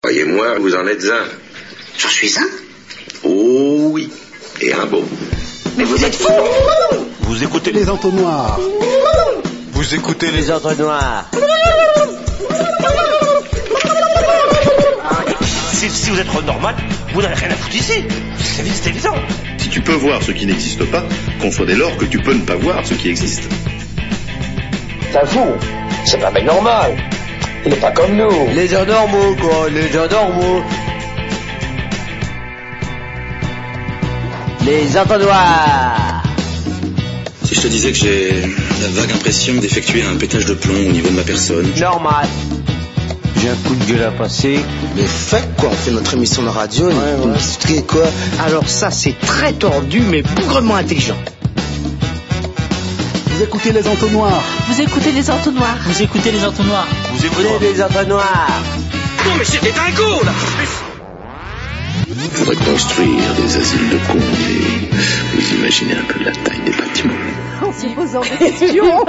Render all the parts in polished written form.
Croyez-moi, vous en êtes un. J'en suis un? Oh oui, et un beau. Mais vous êtes fous! Vous écoutez les entonnoirs. Vous écoutez les entonnoirs. Si vous êtes normal, vous n'avez rien à foutre ici. C'est évident. Si tu peux voir ce qui n'existe pas, conçois dès lors que tu peux ne pas voir ce qui existe. C'est un fou. C'est pas un mec normal. Il est pas comme nous. Les gens normaux, quoi. Les gens normaux. Les entonnoirs. Si je te disais que j'ai la vague impression d'effectuer un pétage de plomb au niveau de ma personne. Normal. J'ai un coup de gueule à passer. Mais faites quoi, on fait notre émission de radio, ouais. Quoi. Alors ça c'est très tordu mais bougrement intelligent. Vous écoutez les entonnoirs. Vous écoutez les entonnoirs. Vous écoutez les entonnoirs. Vous écoutez les entonnoirs. Non mais c'est des dingos là. Il faudrait construire des asiles de cons et vous imaginez un peu la taille des bâtiments. En se posant des questions.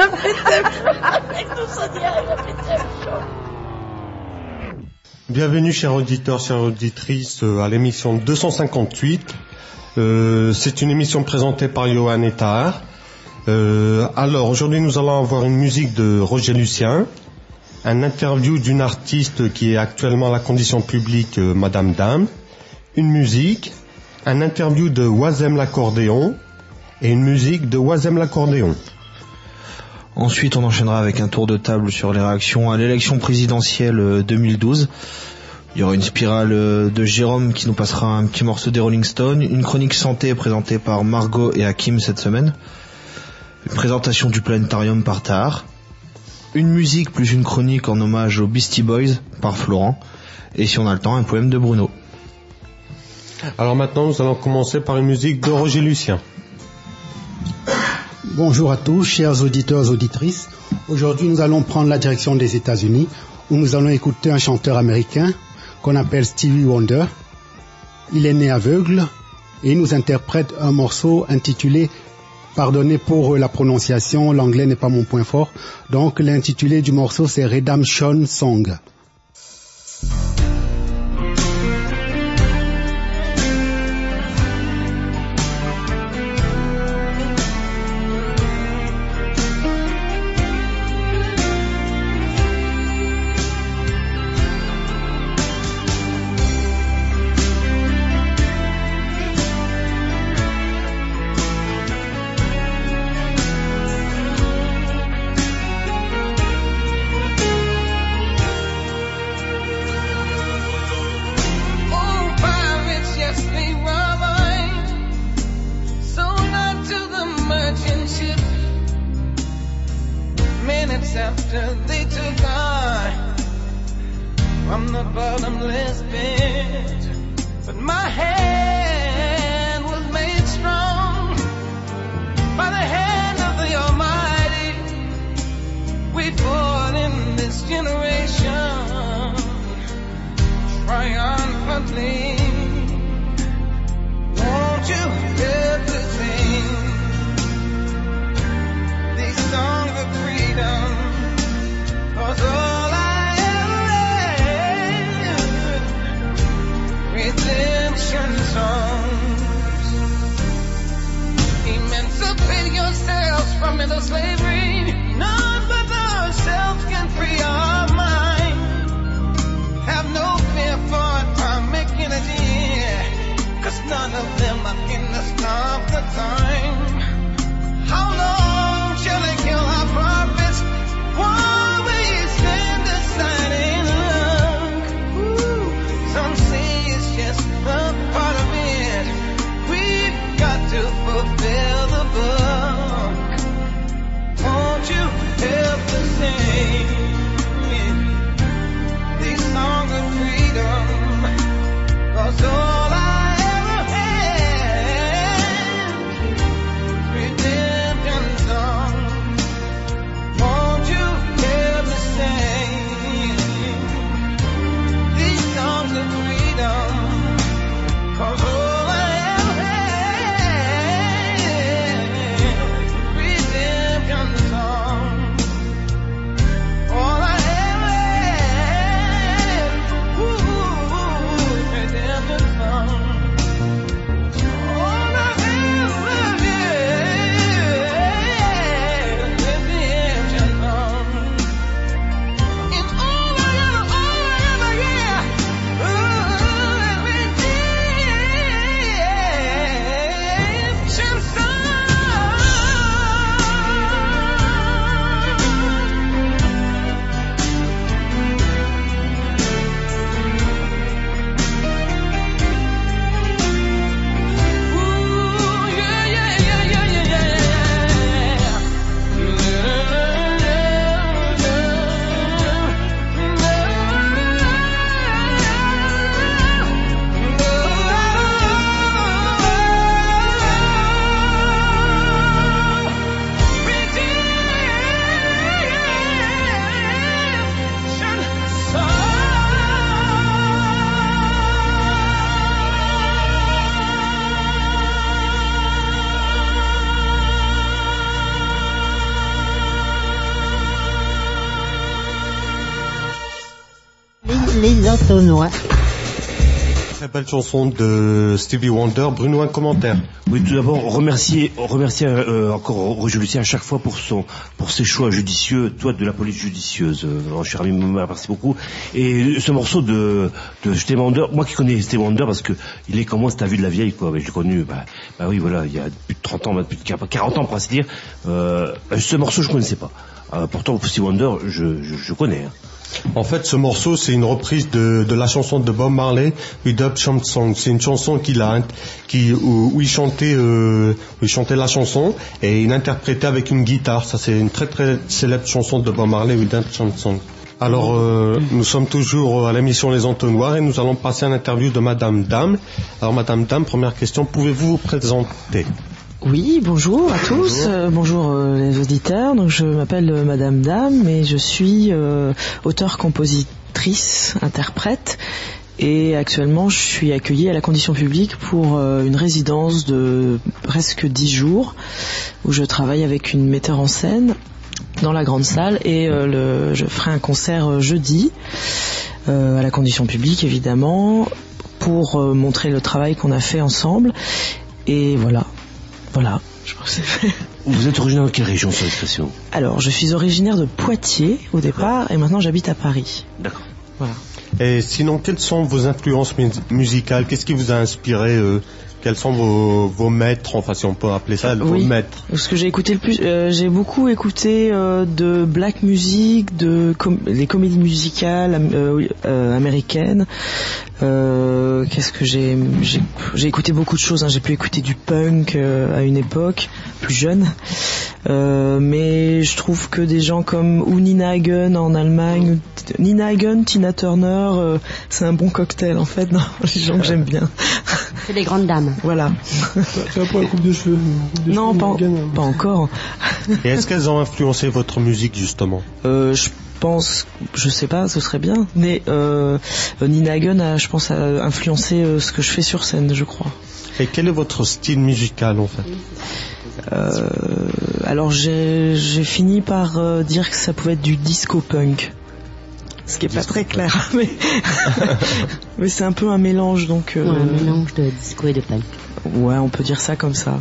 Bienvenue chers auditeurs, chères auditrices à l'émission 258. C'est une émission présentée par Johan et Tahar. Alors aujourd'hui nous allons avoir une musique de Roger Lucien, un interview d'une artiste qui est actuellement à la condition publique, Madame Dame, une musique, un interview de Oisem l'accordéon et une musique de Oisem l'accordéon. Ensuite, on enchaînera avec un tour de table sur les réactions à l'élection présidentielle 2012. Il y aura une spirale de Jérôme qui nous passera un petit morceau des Rolling Stones, une chronique santé présentée par Margot et Hakim cette semaine, une présentation du planétarium par Tahar, une musique plus une chronique en hommage aux Beastie Boys par Florent, et si on a le temps, un poème de Bruno. Alors maintenant, nous allons commencer par une musique de Roger Lucien. Bonjour à tous, chers auditeurs et auditrices. Aujourd'hui, nous allons prendre la direction des États-Unis, où nous allons écouter un chanteur américain qu'on appelle Stevie Wonder. Il est né aveugle et il nous interprète un morceau intitulé, pardonnez pour la prononciation, l'anglais n'est pas mon point fort, donc l'intitulé du morceau c'est Redemption Song. entonnoir. Très belle chanson de Stevie Wonder. Bruno, un commentaire? Oui, tout d'abord, remercier encore Roger Lucien à chaque fois pour ses choix judicieux, toi de la police judicieuse. Je suis ravi, merci beaucoup. Et ce morceau de Stevie Wonder, moi qui connais Stevie Wonder parce que il est comme moi, c'est à vue de la vieille, quoi. Je l'ai connu, oui, voilà, il y a plus de 30 ans, plus de 40 ans, pour ainsi dire. Ce morceau, je connaissais pas. Pourtant, Stevie Wonder, je connais. Hein. En fait, ce morceau, c'est une reprise de la chanson de Bob Marley, We Dub Chump Song. C'est une chanson où il chantait la chanson et il interprétait avec une guitare. Ça, c'est une très très célèbre chanson de Bob Marley, We Dub Chump Song. Alors, nous sommes toujours à l'émission Les Entonnoirs et nous allons passer à l'interview de Madame Dame. Alors, Madame Dame, première question, pouvez-vous vous présenter? Oui, bonjour à tous, bonjour les auditeurs. Donc je m'appelle Madame Dame et je suis auteure-compositrice, interprète. Et actuellement, je suis accueillie à la Condition Publique pour une résidence de presque 10 jours où je travaille avec une metteur en scène dans la grande salle et je ferai un concert jeudi à la Condition Publique évidemment pour montrer le travail qu'on a fait ensemble. Et voilà, je pense que c'est fait. Vous êtes originaire de quelle région, sur l'expression? Alors, je suis originaire de Poitiers au départ et maintenant j'habite à Paris. D'accord. Voilà. Et sinon, quelles sont vos influences musicales? Qu'est-ce qui vous a inspiré? Quels sont vos maîtres, enfin si on peut appeler ça, vos maîtres? Ce que j'ai écouté le plus, j'ai beaucoup écouté de black music, les comédies musicales américaines. Qu'est-ce que j'ai écouté beaucoup de choses. J'ai pu écouter du punk à une époque plus jeune, mais je trouve que des gens comme Nina Hagen en Allemagne, Nina Hagen, Tina Turner, c'est un bon cocktail en fait. Non, les gens que j'aime bien. C'est des grandes dames. Voilà. Tu as pas la coupe de cheveux? Non, pas encore. Et est-ce qu'elles ont influencé votre musique justement? Je pense, je sais pas, ce serait bien, mais Nina Hagen je pense, a influencé ce que je fais sur scène, je crois. Et quel est votre style musical en fait? Alors j'ai fini par dire que ça pouvait être du disco punk. Ce qui est pas très clair, mais c'est un peu un mélange, donc. Un mélange de disco et de punk. Ouais, on peut dire ça comme ça.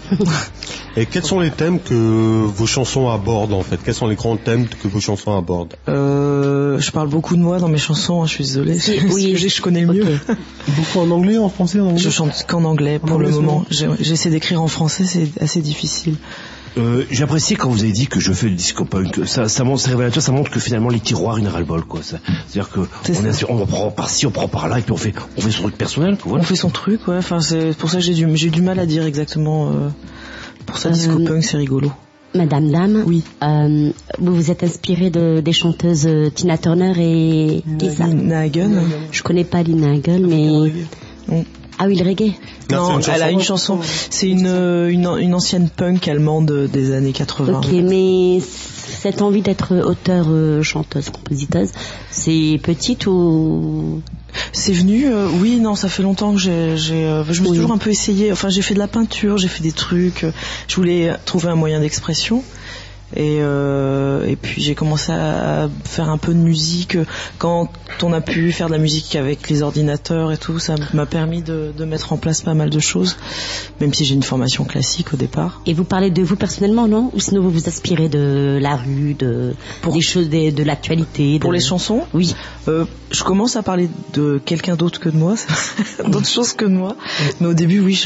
Et quels sont les thèmes que vos chansons abordent en fait? Quels sont les grands thèmes que vos chansons abordent? Je parle beaucoup de moi dans mes chansons, je suis désolée. Oui, je connais le mieux. Okay. Beaucoup en anglais, en français, en anglais? Je chante qu'en anglais pour le moment. J'essaie d'écrire en français, c'est assez difficile. J'ai apprécié quand vous avez dit que je fais du disco punk. Ça montre, c'est révélateur, ça montre que finalement les tiroirs ils ras-le-bol, quoi. C'est-à-dire que on prend par-ci, on prend par-là, et puis on fait son truc personnel, quoi. Voilà. On fait son truc, ouais. Enfin, c'est pour ça que j'ai du mal à dire exactement. Pour ça, disco punk, c'est rigolo. Madame Dame. Oui. Vous vous êtes inspirée des chanteuses Tina Turner et Nina Hagen. Je connais pas Nina Hagen, mais. Ah oui, le reggae. Non, elle a une chanson. C'est une ancienne punk allemande des années 80. Ok, mais cette envie d'être auteure, chanteuse, compositeuse, c'est petite ou... C'est venu, oui, non, ça fait longtemps que je me suis toujours un peu essayée. Enfin, j'ai fait de la peinture, j'ai fait des trucs. Je voulais trouver un moyen d'expression. Et puis j'ai commencé à faire un peu de musique quand on a pu faire de la musique avec les ordinateurs et tout. Ça m'a permis de mettre en place pas mal de choses, même si j'ai une formation classique au départ. Et vous parlez de vous personnellement, non? Ou sinon vous vous inspirez de la rue, des choses de l'actualité? Pour les chansons? Oui. Je commence à parler de quelqu'un d'autre que de moi, d'autres choses que de moi. Mais au début, oui,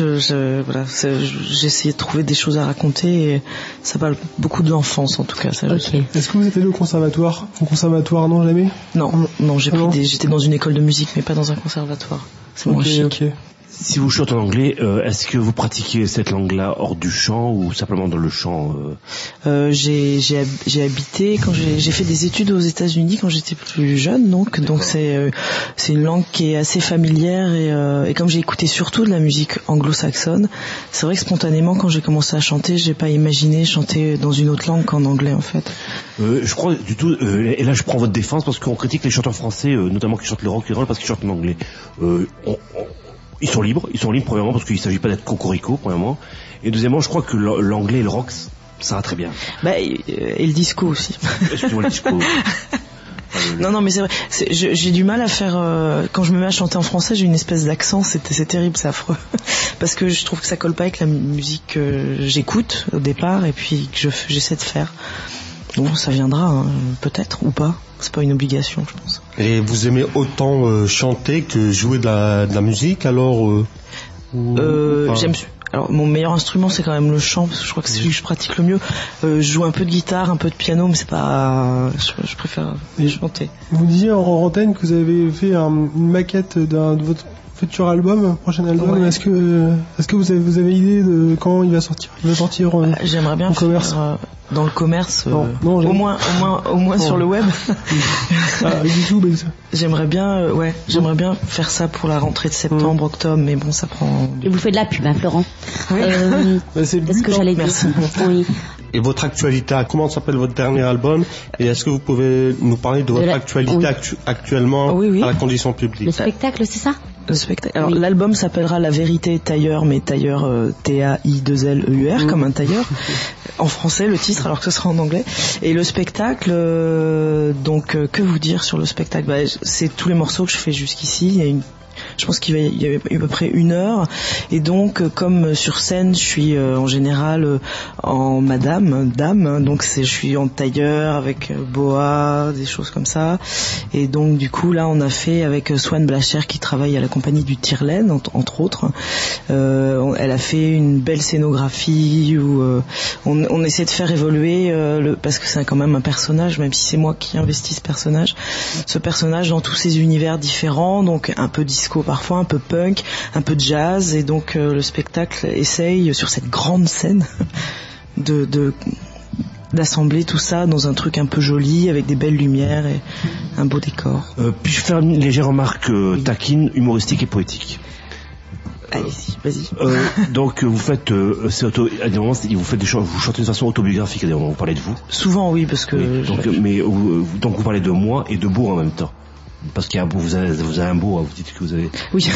j'ai essayé de trouver des choses à raconter et ça parle beaucoup de l'enfance en tout cas. Ça, okay. Est-ce que vous êtes allé au conservatoire? Au conservatoire, non, jamais? Non, j'étais dans une école de musique, mais pas dans un conservatoire. C'est moins chic. Okay. Si vous chantez en anglais, est-ce que vous pratiquez cette langue-là hors du chant ou simplement dans le chant? J'ai habité quand j'ai fait des études aux États-Unis quand j'étais plus jeune, donc c'est une langue qui est assez familière et comme j'ai écouté surtout de la musique anglo-saxonne, c'est vrai que spontanément quand j'ai commencé à chanter, j'ai pas imaginé chanter dans une autre langue qu'en anglais en fait. Je crois du tout, et là je prends votre défense parce qu'on critique les chanteurs français, notamment qui chantent le rock and roll parce qu'ils chantent en anglais. Ils sont libres premièrement parce qu'il ne s'agit pas d'être cocorico premièrement, et deuxièmement je crois que l'anglais et le rock ça va très bien. Et le disco aussi. Excusez-moi, le disco. Non, mais c'est vrai. J'ai du mal à faire. Quand je me mets à chanter en français, j'ai une espèce d'accent. C'est terrible, c'est affreux. Parce que je trouve que ça colle pas avec la musique que j'écoute au départ et puis que j'essaie de faire. Bon, ça viendra, hein, peut-être ou pas. C'est pas une obligation, je pense. Et vous aimez autant chanter que jouer de la musique, alors j'aime. Alors mon meilleur instrument c'est quand même le chant parce que je crois que c'est celui que je pratique le mieux. Je joue un peu de guitare, un peu de piano, mais c'est pas. Je préfère chanter. Vous disiez en antenne que vous avez fait une maquette de votre futur album, prochain album. Ouais. Est-ce que vous avez idée de quand il va sortir? Il va sortir j'aimerais bien en commerce. Dans le commerce, non, au moins sur le web. Avec YouTube et ça. J'aimerais bien faire ça pour la rentrée de septembre, octobre, mais bon, ça prend. Et vous faites de la pub, hein, Florent. Oui. C'est ce que j'allais dire. Oui. Et votre actualité, comment s'appelle votre dernier album? Et est-ce que vous pouvez nous parler de votre actualité actuellement à la Condition publique? Le spectacle, c'est ça? Le spectacle. Alors l'album s'appellera La Vérité Tailleur, mais tailleur T-A-I-2-L-E-U-R comme un tailleur. En français le titre, alors que ce sera en anglais. Et le spectacle, que vous dire sur le spectacle? C'est tous les morceaux que je fais jusqu'ici. Je pense qu'il y a à peu près 1 heure, et donc comme sur scène je suis en général en dame, donc je suis en tailleur avec boa, des choses comme ça, et donc du coup là on a fait avec Swan Blacher qui travaille à la compagnie du Tire-Laine entre autres, elle a fait une belle scénographie où on essaie de faire évoluer parce que c'est quand même un personnage, même si c'est moi qui investis ce personnage dans tous ses univers différents, donc un peu disco parfois, un peu punk, un peu jazz, et donc le spectacle essaye sur cette grande scène d'assembler tout ça dans un truc un peu joli avec des belles lumières et un beau décor. Puis-je faire une légère remarque taquine, humoristique et poétique? Allez-y, vas-y. Donc vous faites, vous faites vous chantez de façon autobiographique. On parlait de vous. Souvent oui, parce que. Oui, donc vous parlez de moi et de Bourg en même temps. Parce qu'il y a un beau, vous avez un beau, vous dites que vous avez. Oui.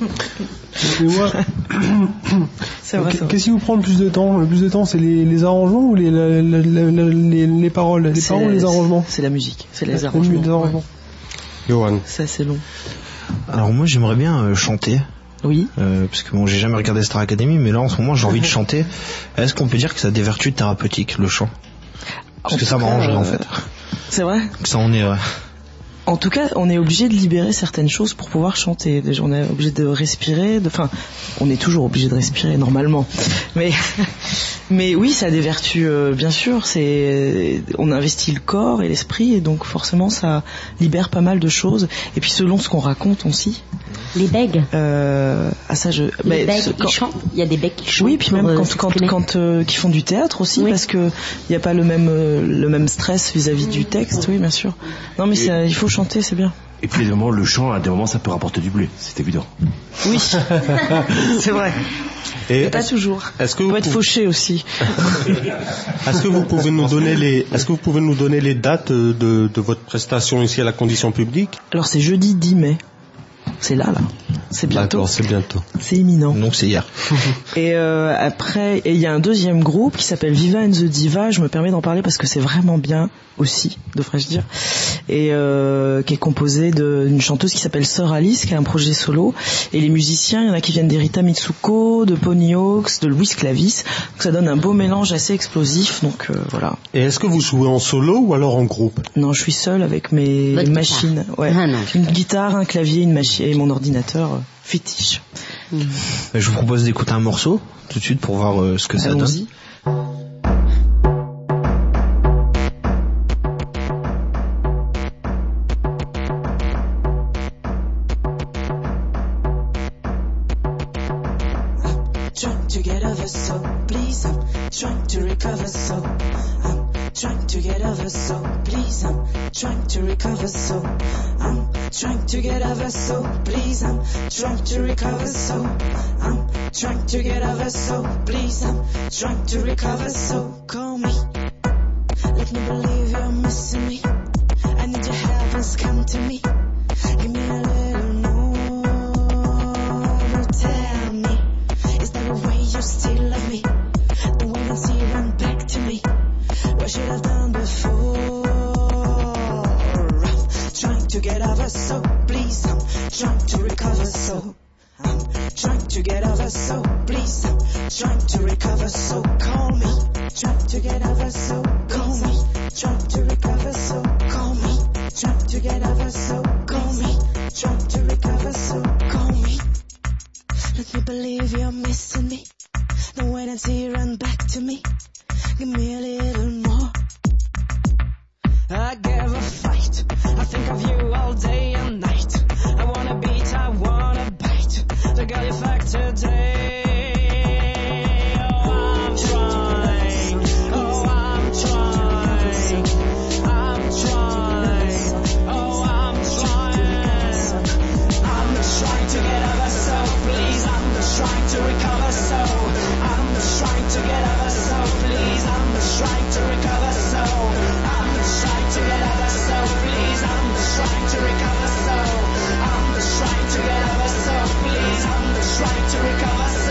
C'est vrai. Qu'est-ce qui vous prend le plus de temps? Le plus de temps, c'est les arrangements ou les paroles? Les paroles ou les arrangements? C'est la musique, c'est les arrangements. Johan. Ça, c'est long. Alors moi, j'aimerais bien chanter. Oui. Parce que j'ai jamais regardé Star Academy, mais là en ce moment j'ai envie de chanter. Est-ce qu'on peut dire que ça a des vertus thérapeutiques, le chant? Parce que ça m'arrangerait en fait. C'est vrai? Que ça en est. En tout cas, on est obligé de libérer certaines choses pour pouvoir chanter. Déjà, on est obligé de respirer. On est toujours obligé de respirer normalement. Mais oui, ça a des vertus, bien sûr. On investit le corps et l'esprit, et donc forcément, ça libère pas mal de choses. Et puis, selon ce qu'on raconte aussi. Les bègues. Les bègues qui chantent. Il y a des bègues qui chantent. Oui, puis même quand qui font du théâtre aussi, parce que il y a pas le même stress vis-à-vis du texte. Oui, bien sûr. Non, mais il faut chanter, c'est bien. Et puis le chant, à des moments, ça peut rapporter du blé, c'est évident. Oui, c'est vrai. Et pas toujours. Est-ce que vous pouvez être fauché aussi. Est-ce que vous pouvez nous donner les dates de votre prestation ici à la Condition publique? Alors c'est jeudi 10 mai. C'est là. C'est bientôt. D'accord, c'est bientôt. C'est imminent. Donc c'est hier. Et après, il y a un deuxième groupe qui s'appelle Viva and the Diva. Je me permets d'en parler parce que c'est vraiment bien aussi, devrais-je dire. Et qui est composé d'une chanteuse qui s'appelle Sœur Alice, qui a un projet solo. Et les musiciens, il y en a qui viennent d'Erita Mitsuko, de Pony Hawks, de Louis Clavis. Donc ça donne un beau mélange assez explosif. Donc voilà. Et est-ce que vous jouez en solo ou alors en groupe? Non, je suis seule avec mes machines. Ouais. Une guitare, un clavier, une machine et mon ordinateur fétiche. Je vous propose d'écouter un morceau tout de suite pour voir ce que ça donne. Trying to get over, so please, I'm trying to recover, so I'm trying to get over, so please, I'm trying to recover, so I'm trying to get over, so please, I'm trying to recover, so call me, let me believe you're missing me, I need your help, please come to me, give me a little more, tell me, is that the way you still love me, the way you see run back to me, what should I've done before? trying to recover, so I'm trying to get over, so please, I'm trying to recover, so call me, trying to get over, so call me, trying to recover, so call me, trying to get over, so call me, trying to recover, so call me. Let me believe you're missing me. Don't wait until you run back to me. Give me a little more. I give a fight. I think of you all day and night. I wanna beat, I wanna bite the girl you fucked today. Oh, I'm trying. Oh, I'm trying. I'm trying. Oh, I'm trying. I'm just trying to get over, so please. I'm just trying to recover, so I'm just trying to get over, so please. I'm just trying to recover, so I'm just trying to get over, so please. I'm just trying to recover, so I'm just trying to get over, so please. I'm just trying to recover, so.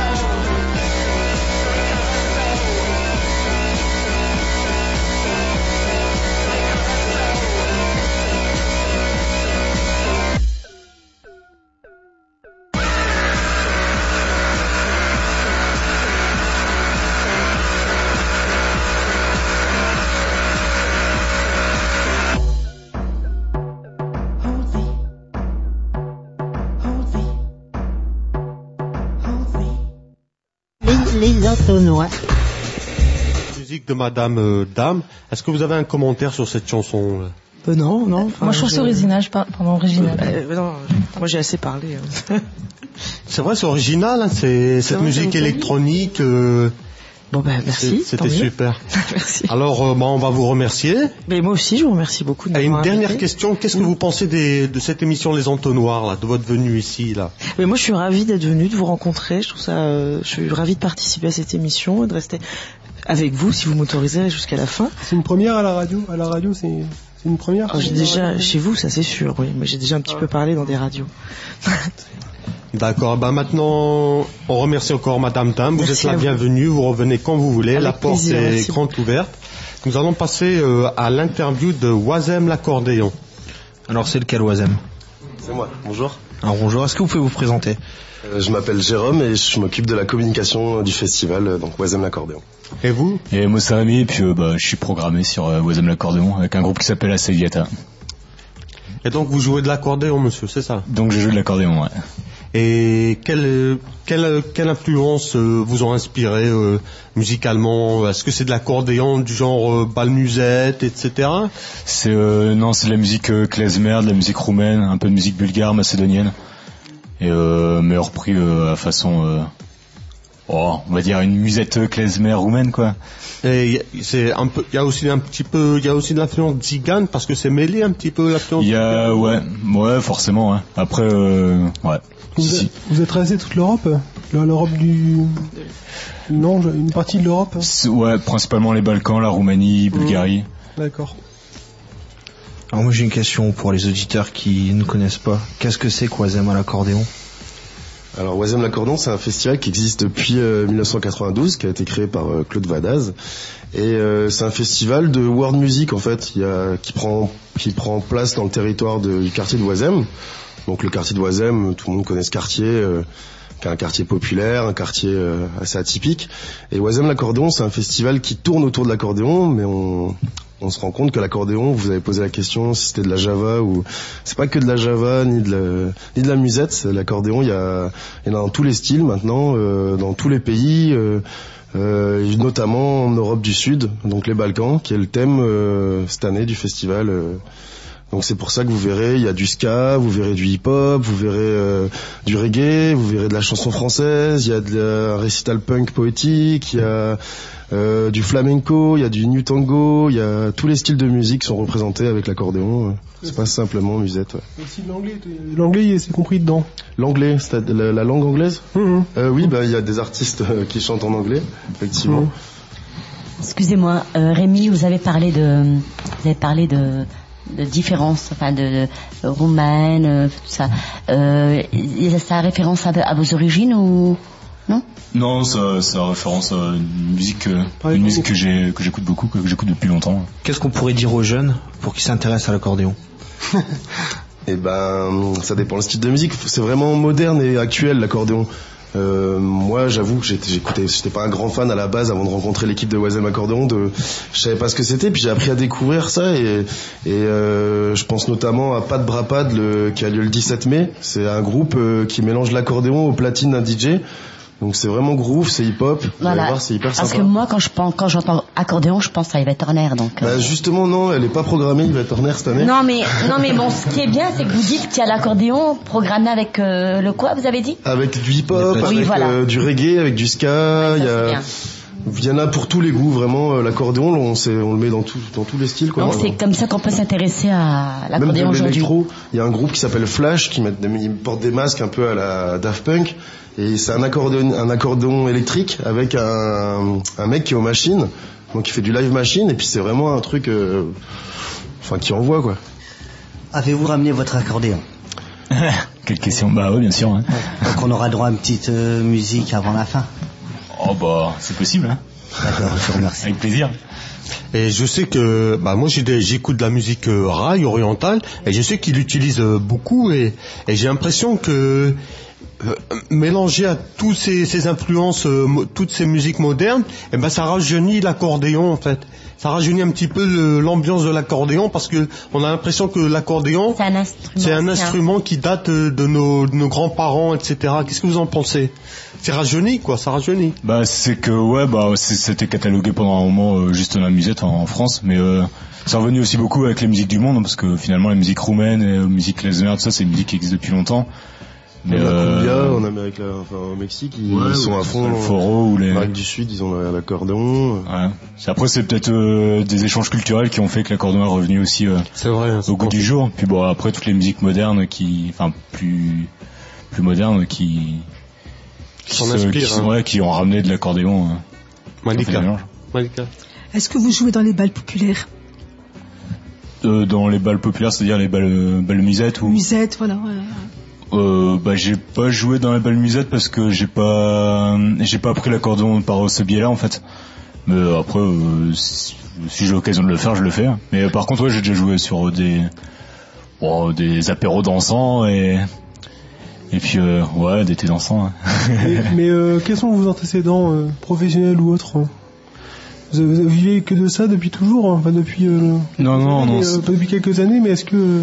Les entonnoirs. Musique de Madame Dame. Est-ce que vous avez un commentaire sur cette chanson? Non. Moi, je trouve ça original. Original. Non, moi, j'ai assez parlé. C'est vrai, c'est original. Hein, cette musique électronique. Bon ben merci. C'était super. Merci. Alors on va vous remercier. Mais moi aussi je vous remercie beaucoup. Et une dernière question, qu'est-ce que vous pensez de cette émission Les Entonnoirs là, de votre venue ici là? Mais moi je suis ravie d'être venue, de vous rencontrer. Je trouve ça, je suis ravie de participer à cette émission et de rester avec vous si vous m'autorisez jusqu'à la fin. C'est une première à la radio. À la radio c'est une première. J'ai déjà chez vous, ça c'est sûr, oui. Mais j'ai déjà un petit peu parlé dans des radios. D'accord, maintenant on remercie encore Madame Dame, vous êtes la bienvenue, vous revenez quand vous voulez, la porte est grande ouverte. Nous allons passer à l'interview de Wazem l'accordéon. Alors c'est lequel Wazem? C'est moi, bonjour. Alors bonjour, est-ce que vous pouvez vous présenter? Je m'appelle Jérôme et je m'occupe de la communication du festival, donc Wazem l'accordéon. Et vous? Et moi c'est Rémi, et puis je suis programmé sur Wazem l'accordéon avec un groupe qui s'appelle Assegiata. Et donc vous jouez de l'accordéon monsieur, c'est ça? Donc je joue de l'accordéon, ouais. Et quelle influence vous ont inspiré musicalement? Est-ce que c'est de l'accordéon du genre bal-musette, etc.? Non, c'est de la musique klezmer, de la musique roumaine, un peu de musique bulgare, macédonienne, et mais repris à façon, on va dire une musette klezmer roumaine quoi. Et c'est un peu, il y a aussi de l'influence tzigane parce que c'est mêlé un petit peu l'influence. Ouais, forcément. Ouais. Après, ouais. Vous êtes resté toute l'Europe? L'Europe Non, une partie de l'Europe? Ouais, principalement les Balkans, la Roumanie, Bulgarie. D'accord. Alors moi j'ai une question pour les auditeurs qui ne connaissent pas. Qu'est-ce que c'est que Wazem à l'accordéon? Alors Wazem l'accordéon, c'est un festival qui existe depuis 1992, qui a été créé par Claude Vadaz. Et c'est un festival de world music en fait, qui prend place dans le territoire du quartier de Wazem. Donc le quartier de Wazem, tout le monde connaît ce quartier, qui est un quartier populaire, un quartier assez atypique. Et Wazem l'accordéon, c'est un festival qui tourne autour de l'accordéon, mais on se rend compte que l'accordéon, vous avez posé la question si c'était de la java ou c'est pas que de la java ni de la musette. L'accordéon, il y en a dans tous les styles maintenant, dans tous les pays, notamment en Europe du Sud, donc les Balkans, qui est le thème cette année du festival. Donc c'est pour ça que vous verrez, il y a du ska, vous verrez du hip-hop, vous verrez du reggae, vous verrez de la chanson française, il y a un récital punk poétique, il y a du flamenco, il y a du new tango, il y a tous les styles de musique sont représentés avec l'accordéon. C'est pas simplement musette. Ouais. Aussi l'anglais, c'est compris dedans. L'anglais, c'est la langue anglaise. Oui, il y a des artistes qui chantent en anglais, effectivement. Excusez-moi, Rémi, vous avez parlé de différences, enfin de roumaine, tout ça. Ça a référence à vos origines ou non? Non, ça a référence à une musique que j'écoute beaucoup, que j'écoute depuis longtemps. Qu'est-ce qu'on pourrait dire aux jeunes pour qu'ils s'intéressent à l'accordéon? Et ben, ça dépend le style de musique. C'est vraiment moderne et actuel l'accordéon. Moi, j'avoue que j'étais pas un grand fan à la base avant de rencontrer l'équipe de Oisem Accordéon. Je savais pas ce que c'était, puis j'ai appris à découvrir ça et je pense notamment à Pat Brapad qui a lieu le 17 mai. C'est un groupe qui mélange l'accordéon aux platines d'un DJ. Donc c'est vraiment groove, c'est hip-hop. Vous allez voir, c'est hyper sympa. Parce que moi, quand j'entends accordéon, je pense à Yvette Horner, donc. Bah justement, non, elle est pas programmée Yvette Horner cette année. Non mais bon, ce qui est bien, c'est que vous dites qu'il y a l'accordéon programmé avec le quoi, vous avez dit? Avec du hip-hop, avec du reggae, avec du ska. Oui, il y en a pour tous les goûts, vraiment. L'accordéon, on le met dans tous les styles, quoi. Donc c'est comme ça qu'on peut s'intéresser à l'accordéon aujourd'hui. Il y a un groupe qui s'appelle Flash qui porte des masques un peu à la Daft Punk. Et c'est un accordéon électrique avec un mec qui est aux machines, donc il fait du live machine, et puis c'est vraiment un truc, qui envoie, quoi. Avez-vous ramené votre accordéon? Quelle question? Bah oui, bien sûr. Hein. Donc on aura droit à une petite musique avant la fin. Oh bah, c'est possible, hein. D'accord, je vous remercie. Avec plaisir. Et je sais que, moi j'écoute de la musique raï orientale, et je sais qu'il l'utilise beaucoup, et j'ai l'impression que mélanger à toutes ces influences, toutes ces musiques modernes, ça rajeunit l'accordéon en fait. Ça rajeunit un petit peu l'ambiance de l'accordéon, parce que on a l'impression que l'accordéon c'est un instrument qui date de nos grands-parents, etc. Qu'est-ce que vous en pensez? C'est rajeuni, quoi, ça rajeunit. Bah c'est que c'était catalogué pendant un moment juste dans la musette en France, mais c'est revenu aussi beaucoup avec les musiques du monde, parce que finalement la musique roumaine et la musique klezmer, tout ça, c'est une musique qui existe depuis longtemps. Mais en Amérique, au Mexique, ils sont à fond. Le foro ou les. Amérique du Sud, ils ont l'accordéon. Ouais. Après, c'est peut-être des échanges culturels qui ont fait que l'accordéon est revenu aussi au goût du jour. Puis après toutes les musiques modernes plus modernes qui s'en inspirent, qui ont ramené de l'accordéon. Malika. Est-ce que vous jouez dans les balles populaires? Dans les balles populaires, c'est-à-dire les balles musettes ou. Musettes, voilà. Ouais. J'ai pas joué dans la belle musette parce que j'ai pas appris l'accordéon par ce biais-là en fait. Mais après, si j'ai l'occasion de le faire, je le fais. Mais par contre, j'ai déjà joué sur des apéros dansants et puis des thés dansants. Hein. mais quels sont vos antécédents professionnels ou autres? Vous vivez que de ça depuis toujours, enfin depuis non, depuis quelques années, mais est-ce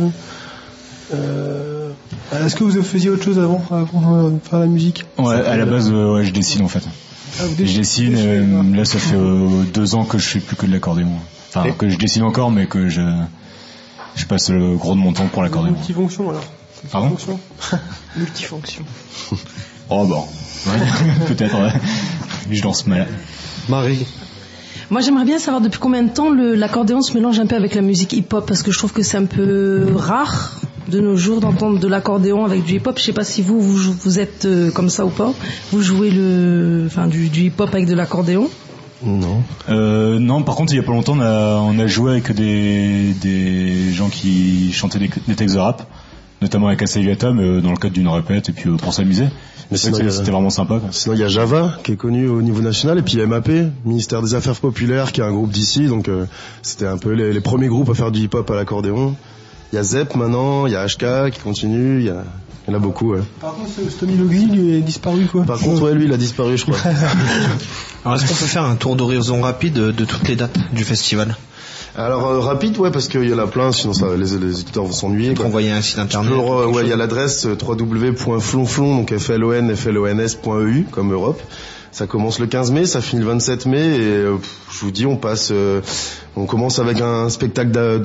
que vous faisiez autre chose avant de faire la musique? Ouais, à la base, je dessine en fait. Je dessine, là ça fait 2 ans que je fais plus que de l'accordéon. Enfin, que je dessine encore, mais que je passe le gros de mon temps pour l'accordéon. Multifonction alors. Pardon? Multifonction. Oh bon, peut-être, ouais. Je danse mal. Marie. Moi, j'aimerais bien savoir depuis combien de temps l'accordéon se mélange un peu avec la musique hip-hop, parce que je trouve que c'est un peu rare de nos jours d'entendre de l'accordéon avec du hip-hop. Je sais pas si vous êtes comme ça ou pas. Vous jouez du hip-hop avec de l'accordéon? Non. Non, par contre, il y a pas longtemps, on a joué avec des gens qui chantaient des textes de rap, notamment avec Asayata, mais dans le cadre d'une répète et puis pour s'amuser. Mais c'était vraiment sympa, quoi. Sinon, il y a Java, qui est connu au niveau national, et puis MAP, Ministère des Affaires Populaires, qui est un groupe d'ici, donc c'était un peu les premiers groupes à faire du hip-hop à l'accordéon. Il y a Zep maintenant, il y a HK qui continue, il y en a beaucoup, ouais. Par contre, Tommy Loxy, lui, est disparu, quoi. Par contre, lui, il a disparu, je crois. Alors, est-ce qu'on peut faire un tour d'horizon rapide de toutes les dates du festival? Alors rapide, ouais, parce qu'il y en a plein, sinon les éditeurs vont s'ennuyer. Envoyer un site internet. Il y a l'adresse www.flonflon, donc flons.eu comme Europe. Ça commence le 15 mai, ça finit le 27 mai, et je vous dis, on commence avec un spectacle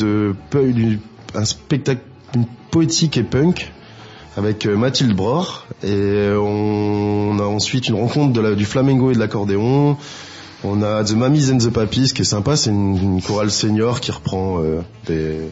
une poétique et punk avec Mathilde Bror, et on a ensuite une rencontre du flamenco et de l'accordéon. On a The Mamis and the Papis qui est sympa, c'est une chorale senior qui reprend de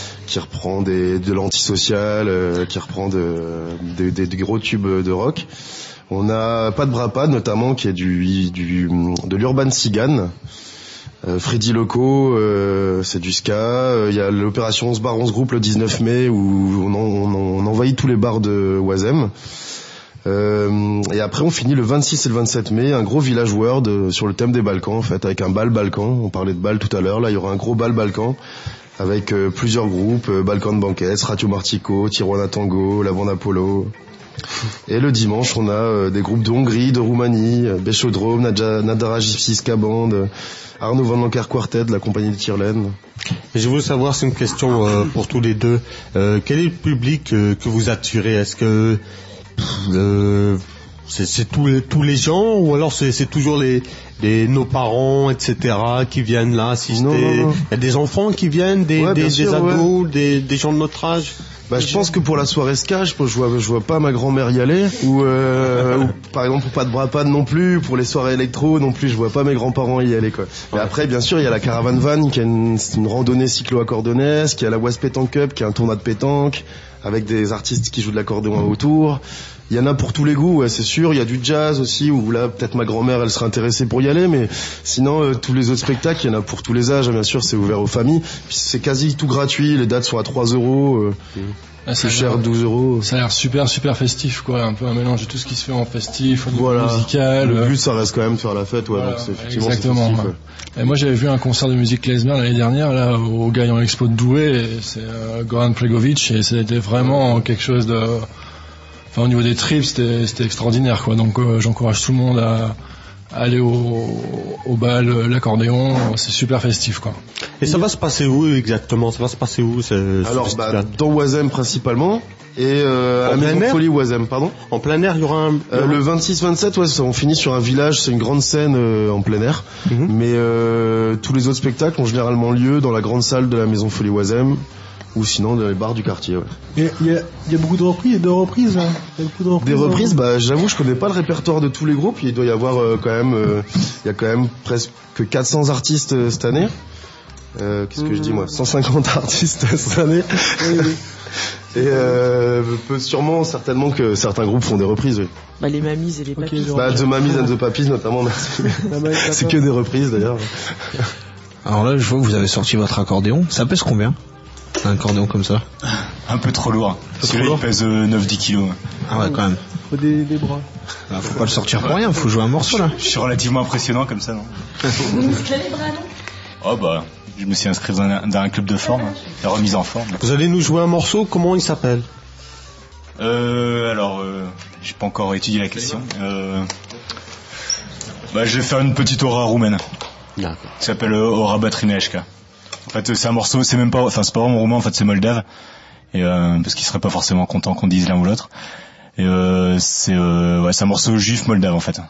l'antisocial, qui reprend des gros tubes de rock. On a Pat Brapad notamment qui est de l'urban cigane. Freddy Loco, c'est du ska. Il y a l'opération 11 bar 11 groupe le 19 mai où on envahit tous les bars de Oisem. Et après on finit le 26 et le 27 mai, un gros village world sur le thème des Balkans en fait, avec un bal Balkan. On parlait de bal tout à l'heure, là il y aura un gros bal Balkan avec plusieurs groupes, Balkan Banquets, Radio Martico, Tijuana Tango, La Bande Apollo. Et le dimanche on a des groupes de Hongrie, de Roumanie, Bechodrome, Nadara Gypsiska Band, Arnaud Van Lanker Quartet de la compagnie de Tirlen. Et je veux savoir, c'est une question pour tous les deux, quel est le public que vous attirez? Est-ce que c'est tous les gens, ou alors c'est toujours nos parents, etc., qui viennent là assister? Non. Il y a des enfants qui viennent, des ados, des gens de notre âge? Je pense que pour la soirée ska, je vois pas ma grand-mère y aller, ou par exemple pour Pas de Brapad non plus, pour les soirées électro non plus, je vois pas mes grands-parents y aller, quoi. Et après, bien sûr, il y a la Caravan Van, qui est une randonnée cyclo-accordonnaise, qui a la Wasp Pétanque Cup, qui est un tournoi de pétanque, avec des artistes qui jouent de l'accordéon autour. Il y en a pour tous les goûts, ouais, c'est sûr. Il y a du jazz aussi, où là, peut-être ma grand-mère, elle serait intéressée pour y aller, mais sinon, tous les autres spectacles, il y en a pour tous les âges, bien sûr, c'est ouvert aux familles. Puis c'est quasi tout gratuit, les dates sont à 3 €, plus cher 12 €. Ça a l'air super festif, quoi, un peu un mélange de tout ce qui se fait en festif, au niveau musical. Le but, ça reste quand même de faire la fête, ouais, voilà, donc c'est effectivement exactement. festif, ouais. Et moi, j'avais vu un concert de musique klezmer l'année dernière, là, au Gaillon Expo de Douai, et c'est Goran Plegovic, et c'était vraiment quelque chose de... Enfin, au niveau des trips, c'était extraordinaire, quoi. Donc, j'encourage tout le monde à aller au bal, l'accordéon, c'est super festif, quoi. Et ça va se passer où exactement? Alors, dans Oisem principalement, et à la Maison Folie Oisem, pardon. En plein air, il y aura le 26-27, ouais, on finit sur un village, c'est une grande scène en plein air. Mais tous les autres spectacles ont généralement lieu dans la grande salle de la Maison Folie Oisem, ou sinon dans les bars du quartier, ouais. Il y a beaucoup de reprises, Des reprises, j'avoue, je connais pas le répertoire de tous les groupes. Il doit y avoir il y a quand même presque 400 artistes cette année. Qu'est-ce que je dis, moi? 150 artistes cette année. Et certainement que certains groupes font des reprises, oui. Les Mamies et les Papis. The Mamies and the Papis notamment, merci. C'est que des reprises d'ailleurs. Alors là, je vois que vous avez sorti votre accordéon. Ça pèse combien? Un accordéon comme ça? Un peu trop lourd. Celui-là, il pèse 9-10 kilos. Ah ouais, quand même. Faut des bras. Faut pas le sortir pour rien, faut jouer un morceau là. Je suis relativement impressionnant comme ça, non? Vous musclez les bras, non? Oh je me suis inscrit dans un club de forme, la remise en forme. Vous allez nous jouer un morceau, comment il s'appelle? J'ai pas encore étudié la question. Je vais faire une petite aura roumaine. D'accord. Ça s'appelle Ora Batrineșca. En fait, c'est un morceau, c'est pas vraiment roumain, en fait, c'est moldave. Et parce qu'ils seraient pas forcément contents qu'on dise l'un ou l'autre. Et c'est un morceau juif moldave, en fait.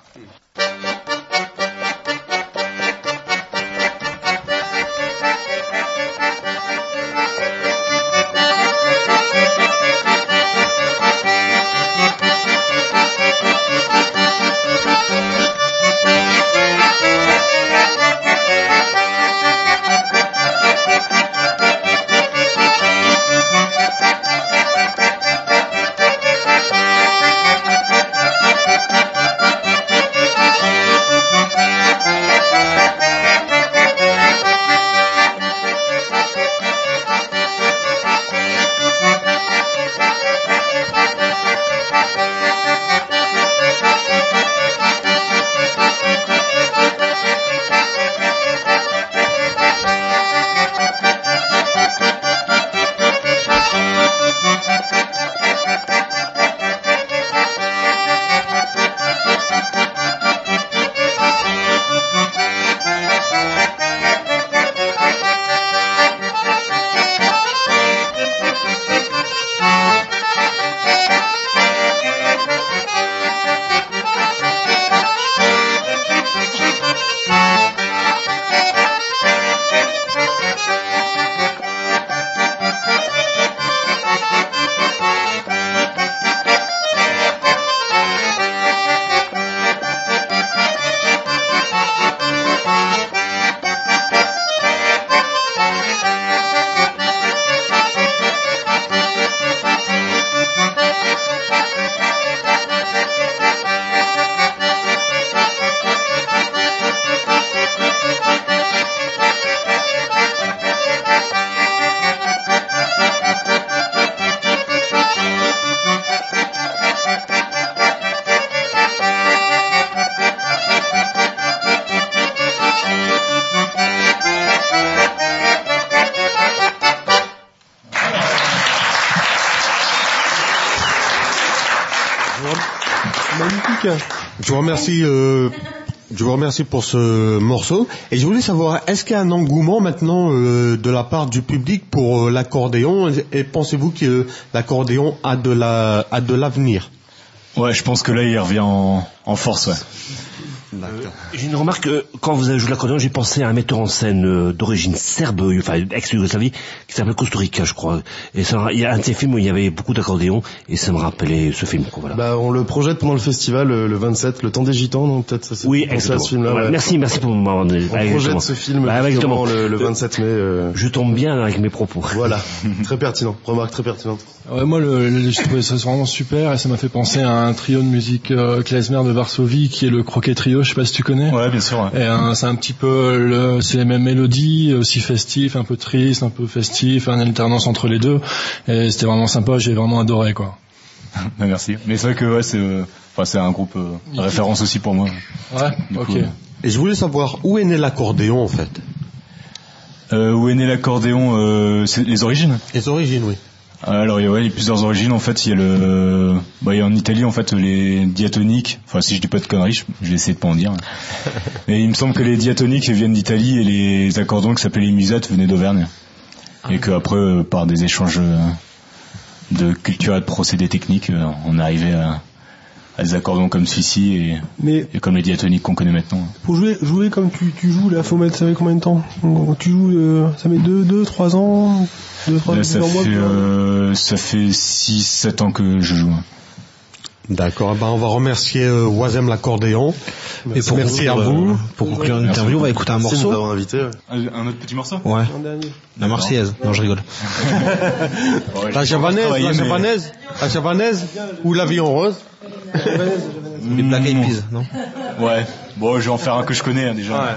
Magnifique. Je vous remercie pour ce morceau. Et je voulais savoir, est-ce qu'il y a un engouement maintenant de la part du public pour l'accordéon, et pensez-vous que l'accordéon a de l'avenir? Ouais, je pense que là, il revient en force, ouais. J'ai une remarque, quand vous avez joué l'accordéon, j'ai pensé à un metteur en scène d'origine serbe, enfin ex-Yougoslavie, qui s'appelle Kusturica, je crois. Et ça, il y a un de ces films où il y avait beaucoup d'accordéons, et ça me rappelait ce film, quoi, voilà. Bah, on le projette pendant le festival, le 27, le temps des gitans, donc peut-être ça c'est oui, à ce film-là. Voilà. Ouais. Merci pour m'avoir donné. On projette ce film le 27 mai. Je tombe bien avec mes propos. Voilà, très pertinent, remarque très pertinente. Ouais, moi, je trouvais ça vraiment super, et ça m'a fait penser à un trio de musique klezmer de Varsovie, qui est le Croquet Trio, je sais pas si tu connais. Ouais, bien sûr. Ouais. Et c'est un petit peu c'est les mêmes mélodies, aussi festif, un peu triste, un peu festif, une alternance entre les deux. Et c'était vraiment sympa, j'ai vraiment adoré, quoi. Merci. Mais c'est vrai que ouais, c'est un groupe référence aussi pour moi. Ouais, ok. Et je voulais savoir où est né l'accordéon en fait. Où est né l'accordéon, c'est les origines. Les origines, oui. Alors il y a plusieurs origines en fait. Il y a en Italie en fait les diatoniques. Enfin si je dis pas de conneries, je vais essayer de pas en dire. Et il me semble que les diatoniques viennent d'Italie et les accordéons qui s'appelaient les musettes venaient d'Auvergne. Et qu'après par des échanges de culture et de procédés techniques, on est arrivé à des accordéons comme celui-ci et comme les diatoniques qu'on connaît maintenant. Pour jouer comme tu joues là, faut mettre ça met combien de temps? Tu joues ça met 2-3 ans. Là, ça fait 6-7 ans que je joue. D'accord, on va remercier Oisem l'accordéon. Et merci à vous. Pour conclure l'interview, on va écouter un morceau. Un autre petit morceau? Ouais. La Marseillaise. Non, je rigole. La javanaise ou l'avion rose? Les Black Eyed Peas, non? Ouais. Bon, je vais en faire un que je connais déjà. Ouais.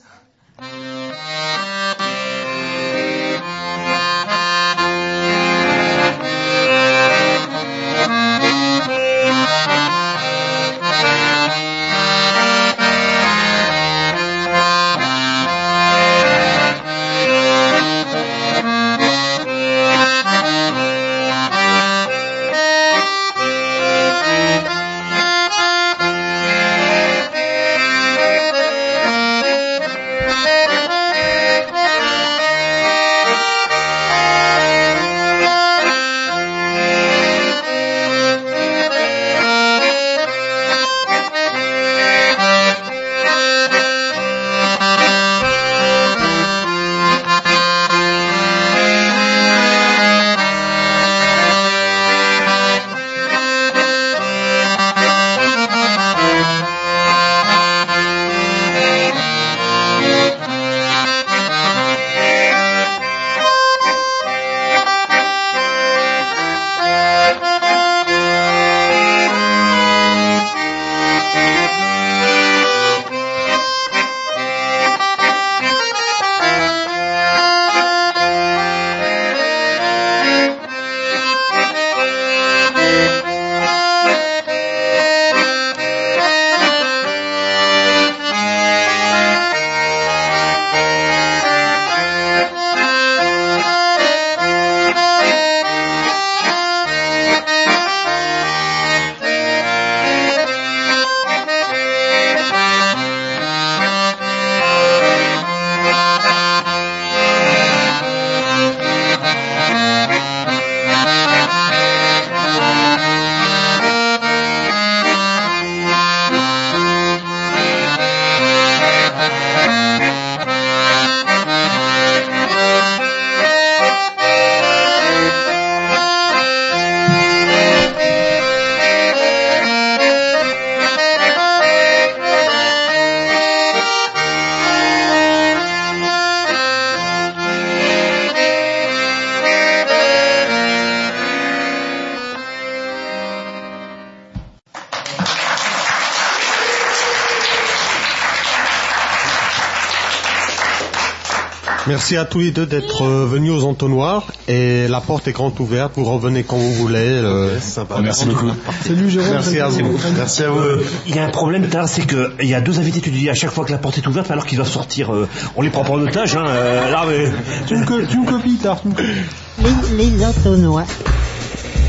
Merci à tous les deux d'être venus aux entonnoirs et la porte est grande ouverte, vous revenez quand vous voulez. C'est sympa. Merci beaucoup. Salut Jérôme. Merci à vous. Merci à vous. Il y a un problème, c'est que il y a deux invités, tu dis à chaque fois que la porte est ouverte, alors qu'ils doivent sortir. On les prend pas en otage, hein. Là, mais... Tu me copies, Tard. Les entonnoirs.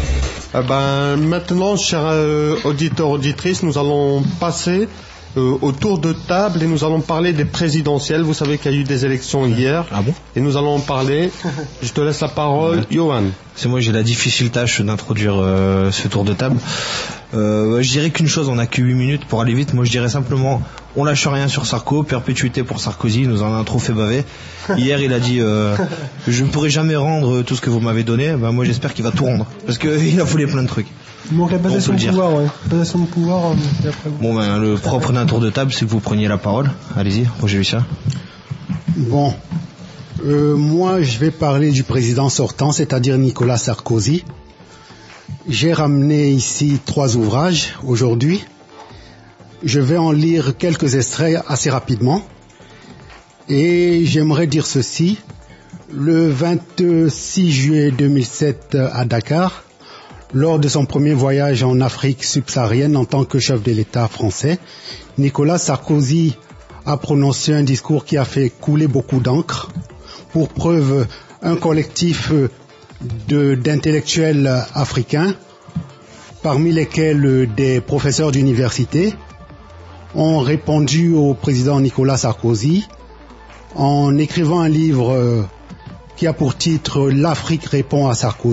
Maintenant, chers auditeurs, auditrices, nous allons passer au tour de table et nous allons parler des présidentielles. Vous savez qu'il y a eu des élections hier. Ah bon? Et nous allons parler. Je te laisse la parole, Johan. C'est moi, j'ai la difficile tâche d'introduire ce tour de table. Je dirais qu'une chose, on n'a que 8 minutes pour aller vite. Moi, je dirais simplement, on lâche rien sur Sarko, perpétuité pour Sarkozy, il nous en a trop fait baver. Hier, il a dit, je ne pourrai jamais rendre tout ce que vous m'avez donné. Moi, j'espère qu'il va tout rendre, parce qu'il a foulé plein de trucs. Il manque la passation de pouvoir, ouais. Passation de pouvoir, et après... Bon, le propre d'un tour de table, c'est que vous preniez la parole. Allez-y, Roger Lucien. Bon, moi, je vais parler du président sortant, c'est-à-dire Nicolas Sarkozy. J'ai ramené ici 3 ouvrages aujourd'hui. Je vais en lire quelques extraits assez rapidement. Et j'aimerais dire ceci. Le 26 juillet 2007 à Dakar, lors de son premier voyage en Afrique subsaharienne en tant que chef de l'État français, Nicolas Sarkozy a prononcé un discours qui a fait couler beaucoup d'encre. Pour preuve, un collectif d'intellectuels africains, parmi lesquels des professeurs d'université, ont répondu au président Nicolas Sarkozy en écrivant un livre qui a pour titre « L'Afrique répond à Sarkozy ».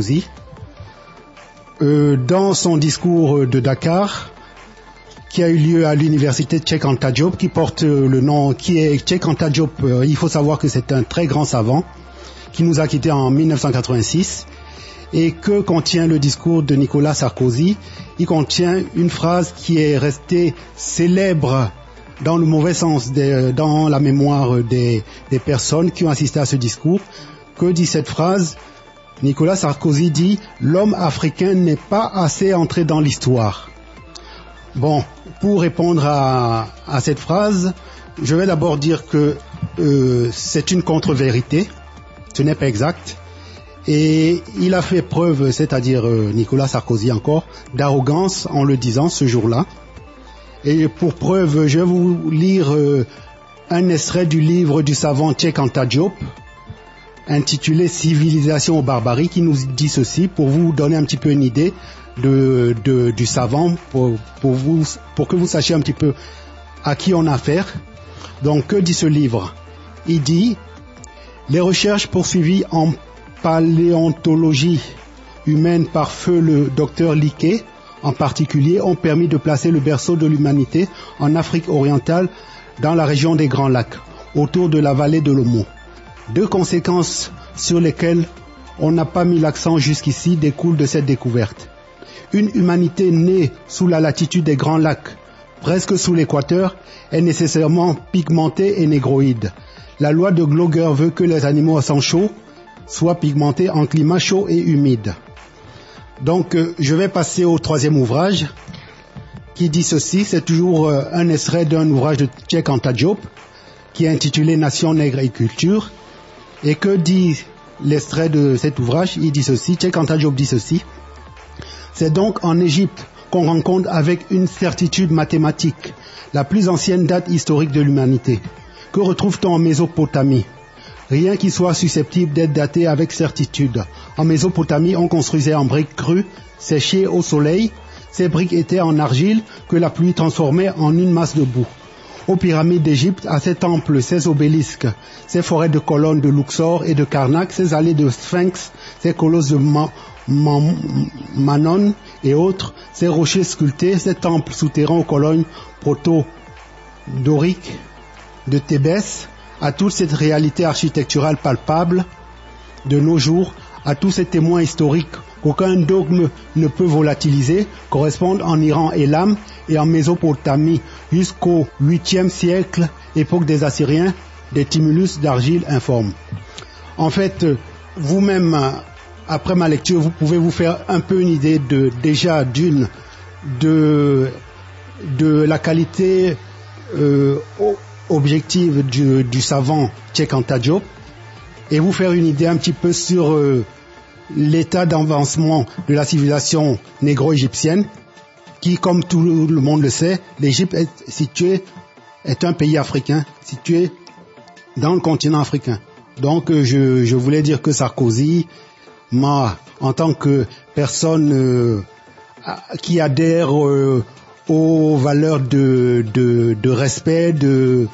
Dans son discours de Dakar, qui a eu lieu à l'université Cheikh Anta Diop, qui porte le nom, qui est Cheikh Anta Diop, il faut savoir que c'est un très grand savant, qui nous a quittés en 1986. Et que contient le discours de Nicolas Sarkozy? Il contient une phrase qui est restée célèbre dans le mauvais sens, dans la mémoire des personnes qui ont assisté à ce discours. Que dit cette phrase? Nicolas Sarkozy dit « L'homme africain n'est pas assez entré dans l'histoire ». Bon, pour répondre à cette phrase, je vais d'abord dire que c'est une contre-vérité, ce n'est pas exact. Et il a fait preuve, c'est-à-dire Nicolas Sarkozy encore, d'arrogance en le disant ce jour-là. Et pour preuve, je vais vous lire un extrait du livre du savant Cheikh Anta Diop, intitulé « Civilisation ou barbarie », qui nous dit ceci, pour vous donner un petit peu une idée du savant, pour que vous sachiez un petit peu à qui on a affaire. Donc, que dit ce livre? Il dit « Les recherches poursuivies en paléontologie humaine par feu le docteur Liquet, en particulier, ont permis de placer le berceau de l'humanité en Afrique orientale, dans la région des Grands Lacs, autour de la vallée de l'Omo. 2 conséquences sur lesquelles on n'a pas mis l'accent jusqu'ici découlent de cette découverte. Une humanité née sous la latitude des Grands Lacs, presque sous l'équateur, est nécessairement pigmentée et négroïde. La loi de Gloger veut que les animaux à sang chaud soient pigmentés en climat chaud et humide. Donc, je vais passer au 3e ouvrage, qui dit ceci. C'est toujours un extrait d'un ouvrage de Cheikh Anta Diop, qui est intitulé « Nation, nègre et culture ». Et que dit l'extrait de cet ouvrage? Il dit ceci, Cheikh Anta Diop dit ceci. C'est donc en Égypte qu'on rencontre avec une certitude mathématique la plus ancienne date historique de l'humanité. Que retrouve-t-on en Mésopotamie? Rien qui soit susceptible d'être daté avec certitude. En Mésopotamie, on construisait en briques crues, séchées au soleil. Ces briques étaient en argile que la pluie transformait en une masse de boue. Aux pyramides d'Égypte, à ces temples, ces obélisques, ces forêts de colonnes de Luxor et de Karnak, ces allées de Sphinx, ces colosses de Manon et autres, ces rochers sculptés, ces temples souterrains aux colonnes proto-doriques de Thébès, à toute cette réalité architecturale palpable de nos jours, à tous ces témoins historiques qu'aucun dogme ne peut volatiliser, correspondent en Iran et Elam et en Mésopotamie jusqu'au 8e siècle, époque des Assyriens, des tumulus d'argile informes. En fait, vous-même, après ma lecture, vous pouvez vous faire un peu une idée de la qualité objective du savant Cheikh Anta Diop et vous faire une idée un petit peu sur l'état d'avancement de la civilisation négro-égyptienne qui, comme tout le monde le sait, l'Égypte est un pays africain situé dans le continent africain. Donc je voulais dire que Sarkozy m'a en tant que personne qui adhère aux valeurs de respect, de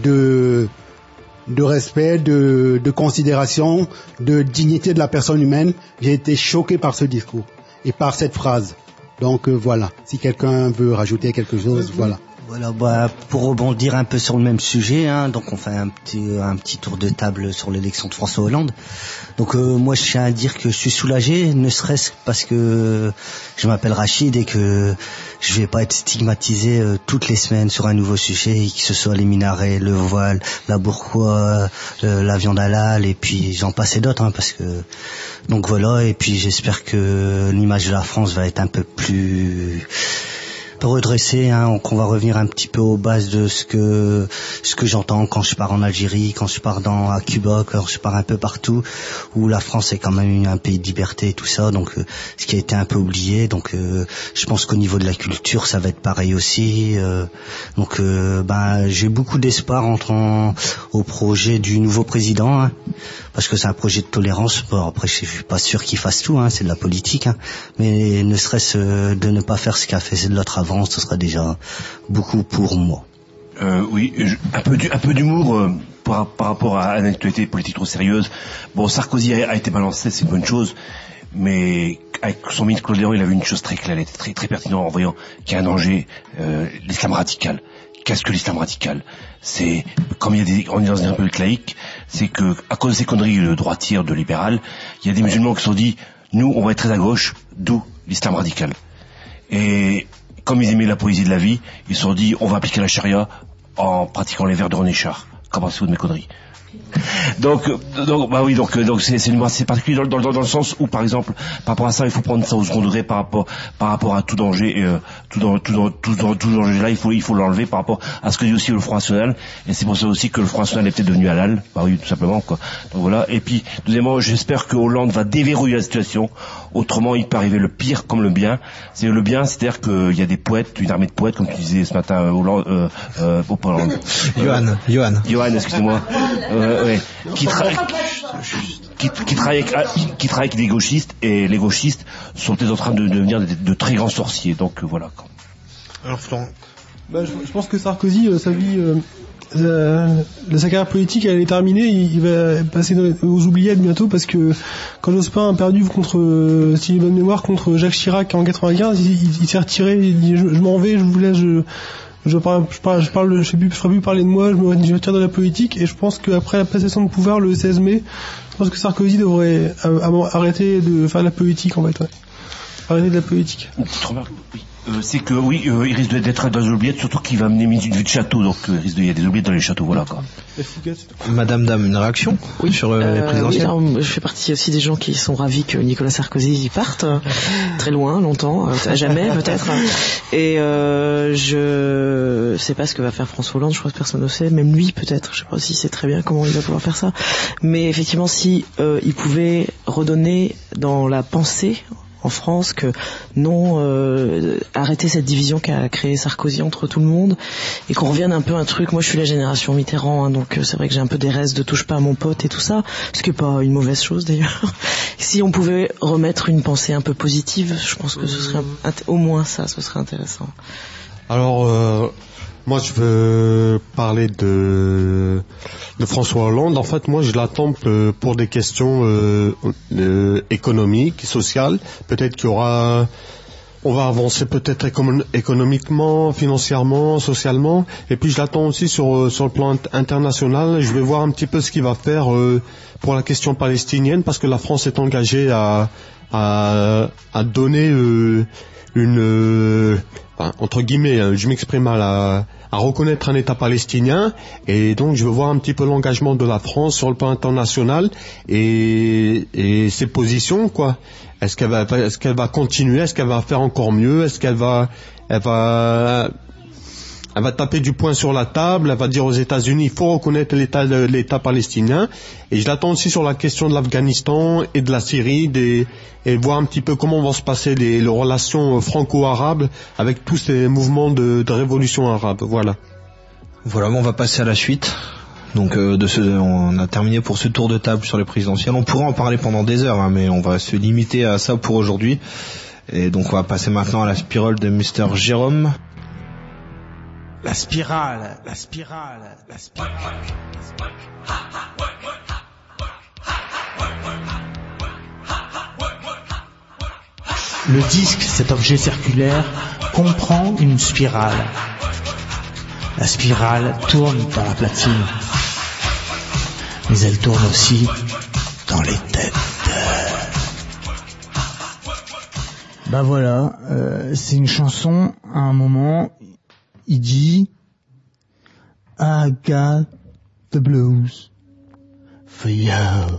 respect, de considération, de dignité de la personne humaine, j'ai été choqué par ce discours et par cette phrase. Donc voilà, si quelqu'un veut rajouter quelque chose, voilà. Voilà, pour rebondir un peu sur le même sujet, donc on fait un petit tour de table sur l'élection de François Hollande. Donc moi je tiens à dire que je suis soulagé, ne serait-ce parce que je m'appelle Rachid et que je vais pas être stigmatisé toutes les semaines sur un nouveau sujet, que ce soit les minarets, le voile, la burqa, la viande halal et puis j'en passe et d'autres, parce que donc voilà, et puis j'espère que l'image de la France va être un peu plus redresser, qu'on va revenir un petit peu aux bases de ce que j'entends quand je pars en Algérie, quand je pars à Cuba, quand je pars un peu partout, où la France est quand même un pays de liberté et tout ça, donc ce qui a été un peu oublié. Donc je pense qu'au niveau de la culture, ça va être pareil aussi. Donc j'ai beaucoup d'espoir entrant au projet du nouveau président, parce que c'est un projet de tolérance. Bon, après, je suis pas sûr qu'il fasse tout, c'est de la politique, mais ne serait-ce de ne pas faire ce qu'a fait l'autre avant, ce sera déjà beaucoup pour moi. Oui, un peu d'humour par rapport à une actualité politique trop sérieuse. Bon, Sarkozy a été balancé, c'est une bonne chose, mais avec son ministre Claude Léon, il a vu une chose très claire, très très pertinente en voyant qu'il y a un danger, l'islam radical. Qu'est-ce que l'islam radical? C'est, comme on est dans une république laïque, c'est que, à cause de ces conneries de droitières, de libérales, il y a des musulmans qui se sont dit, nous, on va être très à gauche, d'où l'islam radical. Et, comme ils aimaient la poésie de la vie, ils se sont dit, on va appliquer la charia en pratiquant les vers de René Char. Qu'en pensez-vous de mes conneries? Donc c'est une assez particulier dans le sens où, par exemple, par rapport à ça, il faut prendre ça au second degré par rapport à tout danger, et tout danger là, il faut l'enlever par rapport à ce que dit aussi le Front National, et c'est pour ça aussi que le Front National est peut-être devenu halal, tout simplement, quoi. Donc voilà. Et puis, deuxièmement, j'espère que Hollande va déverrouiller la situation, autrement il peut arriver le pire comme le bien. C'est le bien, c'est-à-dire qu'il y a des poètes, une armée de poètes, comme tu disais ce matin, Hollande, Johan, excusez-moi. Qui travaille avec des gauchistes, et les gauchistes sont peut-être en train de devenir de très grands sorciers. Donc voilà. Alors Florent, je pense que Sarkozy, sa vie, sa carrière politique, elle est terminée. Il va passer aux oubliettes bientôt, parce que quand Jospin a perdu contre, si j'ai bonne mémoire, contre Jacques Chirac en 95, il s'est retiré. Il dit, je m'en vais, je vous laisse. Je sais plus, je ferai plus parler de moi, je me retire de la politique, et je pense qu'après la passation de pouvoir le 16 mai, je pense que Sarkozy devrait arrêter de faire de la politique, en fait, Arrêter de la politique. C'est que il risque d'être dans les oubliettes, surtout qu'il va mener une vie de château, donc il y a des oubliettes dans les châteaux, voilà quoi. Madame Dame, une réaction sur les présidentielles? Oui, je fais partie aussi des gens qui sont ravis que Nicolas Sarkozy y parte, très loin, longtemps, à jamais peut-être. Et je sais pas ce que va faire François Hollande, je crois que personne ne sait, même lui peut-être, je sais pas si c'est très bien comment il va pouvoir faire ça. Mais effectivement, si il pouvait redonner dans la pensée en France que non, arrêter cette division qu'a créé Sarkozy entre tout le monde, et qu'on revienne un peu à un truc. Moi je suis la génération Mitterrand, donc c'est vrai que j'ai un peu des restes de touche pas à mon pote et tout ça, ce qui est pas une mauvaise chose d'ailleurs. Si on pouvait remettre une pensée un peu positive, je pense que ce serait au moins ça, ce serait intéressant. Alors moi je veux parler de François Hollande. En fait, moi je l'attends pour des questions économiques, sociales. Peut-être on va avancer peut-être économiquement, financièrement, socialement. Et puis je l'attends aussi sur le plan international. Je vais voir un petit peu ce qu'il va faire pour la question palestinienne, parce que la France est engagée à donner entre guillemets, je m'exprime mal, à reconnaître un État palestinien, et donc je veux voir un petit peu l'engagement de la France sur le plan international et ses positions, quoi. Est-ce qu'elle va continuer, est-ce qu'elle va faire encore mieux, est-ce qu'elle va taper du poing sur la table, elle va dire aux États-Unis il faut reconnaître l'État palestinien. Et je l'attends aussi sur la question de l'Afghanistan et de la Syrie, et voir un petit peu comment vont se passer les relations franco-arabes avec tous ces mouvements de révolution arabe. Voilà. Voilà, on va passer à la suite. Donc on a terminé pour ce tour de table sur les présidentielles. On pourrait en parler pendant des heures, hein, mais on va se limiter à ça pour aujourd'hui. Et donc on va passer maintenant à la spirale de Mr. Jérôme. La spirale. Le disque, cet objet circulaire, comprend une spirale. La spirale tourne dans la platine, mais elle tourne aussi dans les têtes. Bah voilà, c'est une chanson, à un moment, il dit « I got the blues for you ».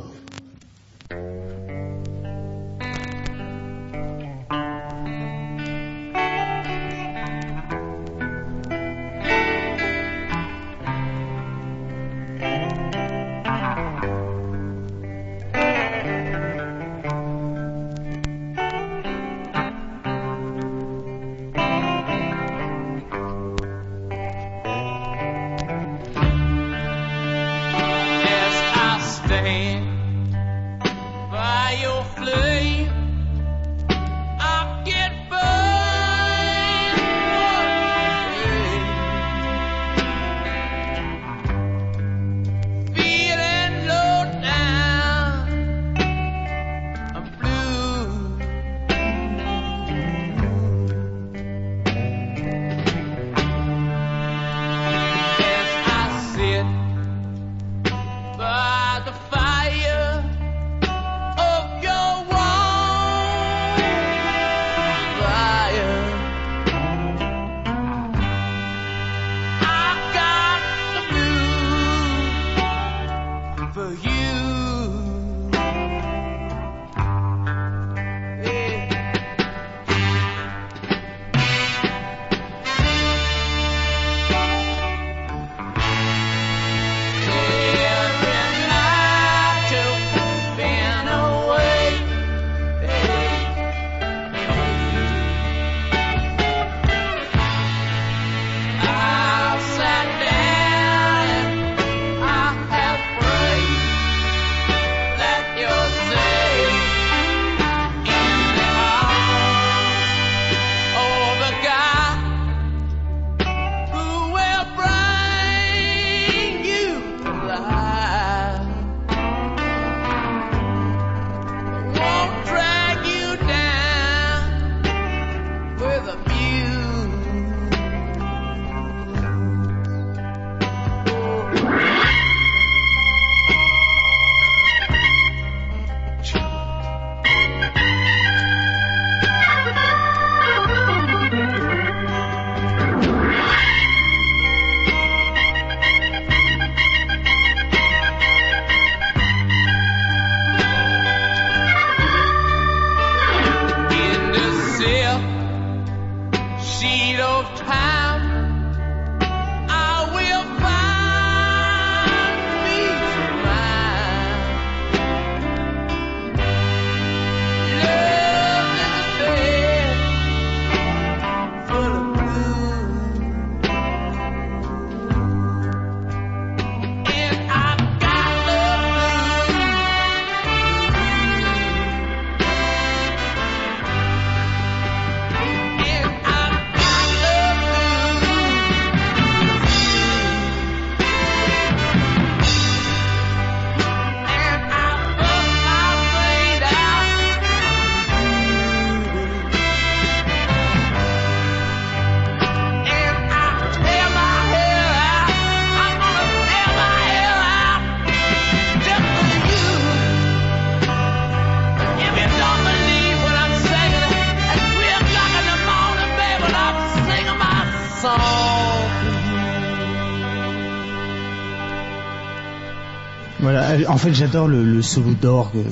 Voilà, en fait j'adore le solo d'orgue.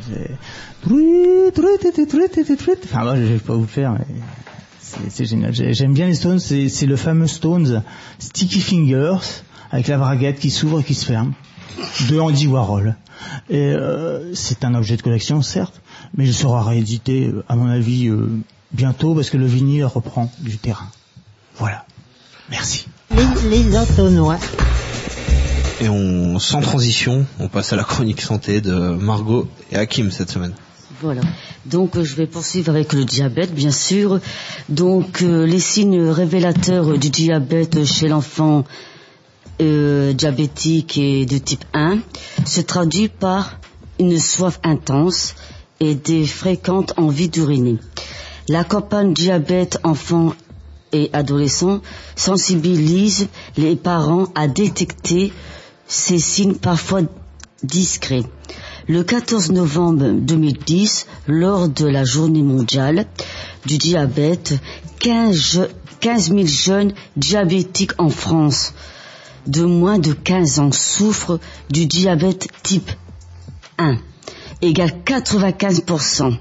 Enfin moi je vais pas vous le faire, mais c'est génial. J'aime bien les Stones, c'est le fameux Stones Sticky Fingers avec la braguette qui s'ouvre et qui se ferme de Andy Warhol. Et c'est un objet de collection certes, mais il sera réédité à mon avis bientôt parce que le vinyle reprend du terrain. Voilà. Merci. Les Antonois. Et sans transition, on passe à la chronique santé de Margot et Hakim cette semaine. Voilà. Donc je vais poursuivre avec le diabète, bien sûr. Donc les signes révélateurs du diabète chez l'enfant diabétique et de type 1 se traduit par une soif intense et des fréquentes envies d'uriner. La campagne diabète enfant et adolescent sensibilise les parents à détecter ces signes parfois discrets. Le 14 novembre 2010, lors de la journée mondiale du diabète, 15 000 jeunes diabétiques en France de moins de 15 ans souffrent du diabète type 1, égale 95%.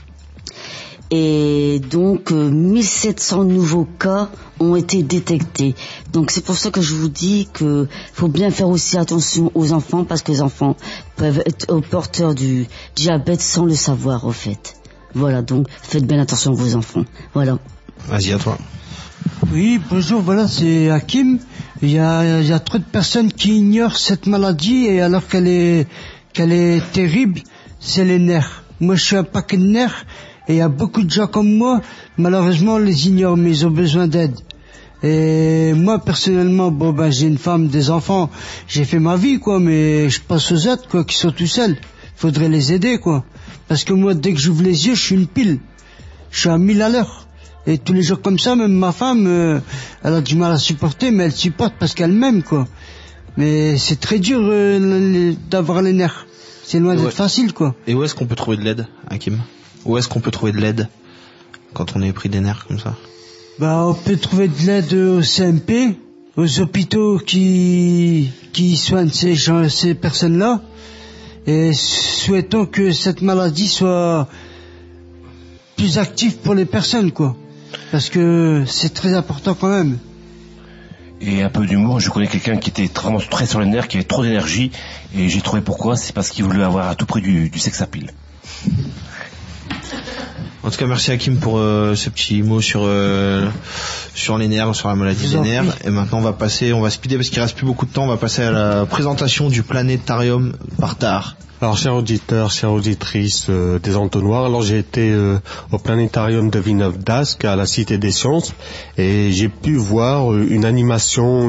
Et donc 1700 nouveaux cas ont été détectés. Donc c'est pour ça que je vous dis que faut bien faire aussi attention aux enfants, parce que les enfants peuvent être porteurs du diabète sans le savoir au fait. Voilà, donc faites bien attention à vos enfants. Voilà. Vas-y, à toi. Oui, bonjour, voilà, c'est Hakim. Il y a trop de personnes qui ignorent cette maladie, et alors qu'elle est terrible, c'est les nerfs. Moi, je suis un paquet de nerfs. Et il y a beaucoup de gens comme moi, malheureusement, les ignorent, mais ils ont besoin d'aide. Et moi, personnellement, j'ai une femme, des enfants, j'ai fait ma vie, quoi, mais je pense aux autres, quoi, qui sont tout seuls. Faudrait les aider, quoi. Parce que moi, dès que j'ouvre les yeux, je suis une pile. Je suis à 1000 à l'heure. Et tous les jours comme ça, même ma femme, elle a du mal à supporter, mais elle supporte parce qu'elle m'aime, quoi. Mais c'est très dur d'avoir les nerfs. C'est loin d'être facile, quoi. Et où est-ce qu'on peut trouver de l'aide, Hakim ? Où est-ce qu'on peut trouver de l'aide quand on est pris des nerfs comme ça ? On peut trouver de l'aide au CMP, aux hôpitaux qui soignent ces personnes-là. Et souhaitons que cette maladie soit plus active pour les personnes, quoi. Parce que c'est très important quand même. Et un peu d'humour, je connais quelqu'un qui était vraiment très sur les nerfs, qui avait trop d'énergie, et j'ai trouvé pourquoi, c'est parce qu'il voulait avoir à tout prix du sex appeal. En tout cas, merci Hakim pour ce petit mot sur les nerfs, sur la maladie des nerfs. Et maintenant, on va speeder parce qu'il reste plus beaucoup de temps. On va passer à la présentation du planétarium par Tahar. Alors, chers auditeurs, chères auditrices des Entonnoirs, alors j'ai été au planétarium de Villeneuve-d'Ascq à la Cité des Sciences, et j'ai pu voir une animation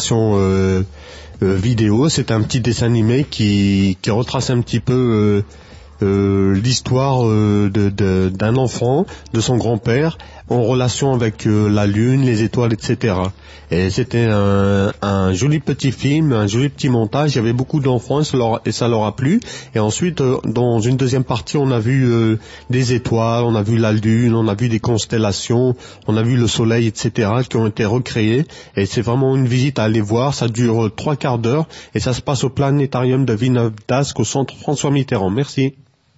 vidéo. C'est un petit dessin animé qui retrace un petit peu l'histoire d'un enfant, de son grand-père, en relation avec la lune, les étoiles, etc. Et c'était un joli petit film, un joli petit montage. Il y avait beaucoup d'enfants et ça leur a plu. Et ensuite, dans une deuxième partie, on a vu des étoiles, on a vu la lune, on a vu des constellations, on a vu le soleil, etc. qui ont été recréés. Et c'est vraiment une visite à aller voir. Ça dure 3 quarts d'heure et ça se passe au planétarium de Villeneuve-d'Ascq au centre François Mitterrand. Merci.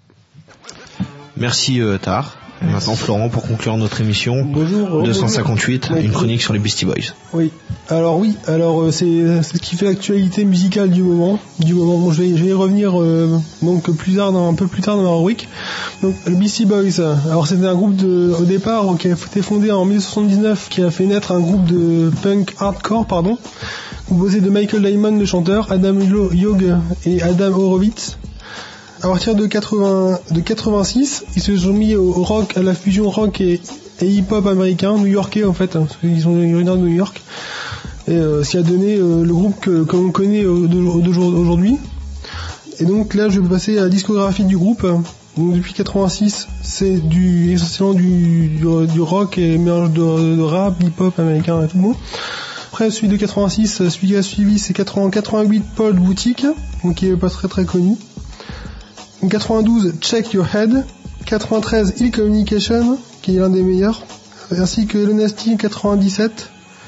Merci Tahar. Et maintenant Florent pour conclure notre émission. Bonjour. 258, bonjour. Une chronique sur les Beastie Boys. Oui. Alors c'est ce qui fait l'actualité musicale du moment. Bon, je vais y revenir donc un peu plus tard dans la rubrique. Donc le Beastie Boys. Alors c'était un groupe au départ qui a été fondé en 1979, qui a fait naître un groupe de punk hardcore, composé de Michael Diamond le chanteur, Adam Yauch et Adam Horowitz. À partir de 86, ils se sont mis au rock, à la fusion rock et hip-hop américain, new-yorkais en fait, parce qu'ils sont originaires de New York. Et ce qui a donné le groupe comme on connaît aujourd'hui. Et donc là, je vais passer à la discographie du groupe. Donc depuis 86, c'est essentiellement du rock et mélange de rap, hip-hop américain et tout le monde. Après, celui de 86, celui qui a suivi, c'est 88 Paul Boutique, donc qui est pas très très connu. 92, Check Your Head. 93, Ill Communication, qui est l'un des meilleurs, ainsi que Honesty 97.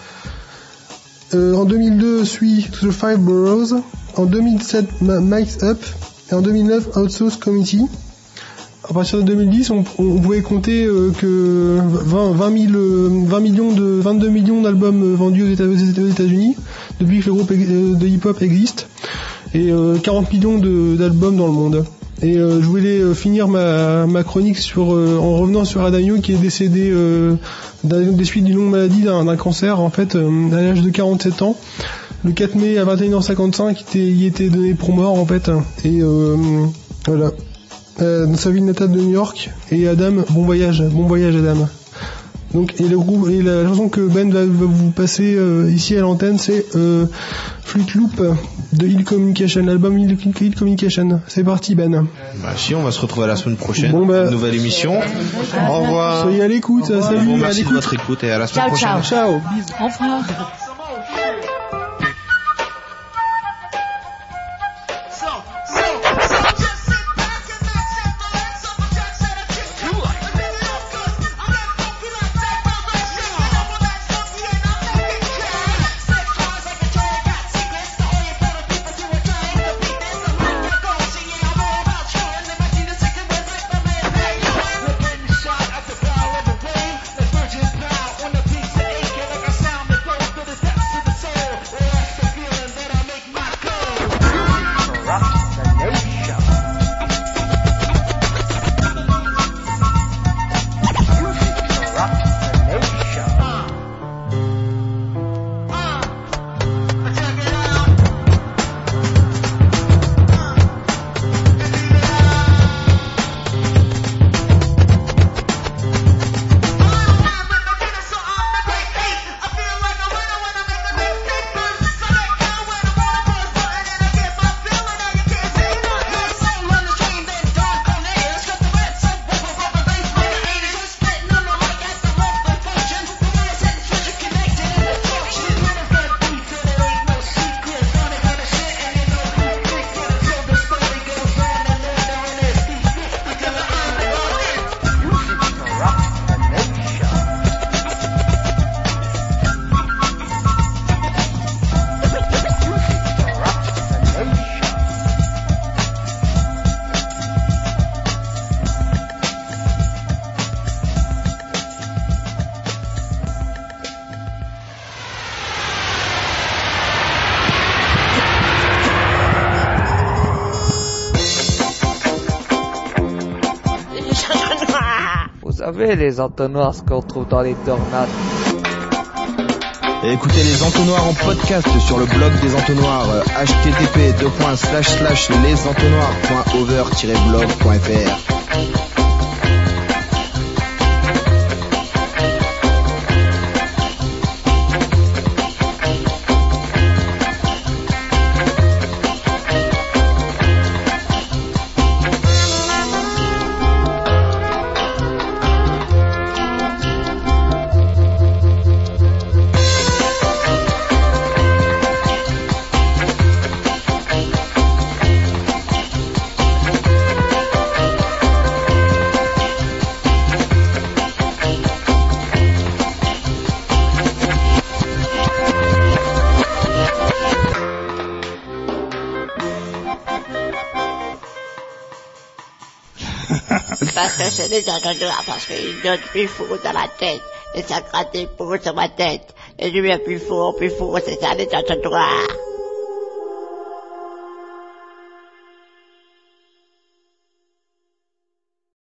En 2002, suit To the Five Boroughs. En 2007, Mike's Up. Et en 2009, Outsource Committee. À partir de 2010, on pouvait compter que 22 millions d'albums vendus aux États-Unis, depuis que le groupe de hip-hop existe, et 40 millions d'albums dans le monde. Et je voulais finir ma chronique en revenant sur Adam Yauch, qui est décédé des suites d'une longue maladie, d'un cancer en fait, à l'âge de 47 ans. le 4 mai à 21h55, il était donné pour mort en fait. Et voilà. Dans sa ville natale de New York. Et Adam, bon voyage Adam. Donc et le groupe et la chanson que Ben va vous passer ici à l'antenne, c'est Fluid Loop de Hill Communication, l'album Hill Communication. C'est parti Ben. Bah si, on va se retrouver la semaine prochaine pour une nouvelle émission. Au revoir. Soyez à l'écoute, salut. Merci de votre écoute et à la semaine prochaine. Ciao. Au revoir. Les entonnoirs, ce qu'on trouve dans les tornades. Et écoutez les entonnoirs en podcast sur le blog des entonnoirs http://lesentonnoirs.over-blog.fr. Parce que c'est les entonnoirs, parce qu'ils donnent plus fou dans la tête, et ça gratte des peaux sur ma tête, et je viens plus fou, c'est ça les entonnoirs.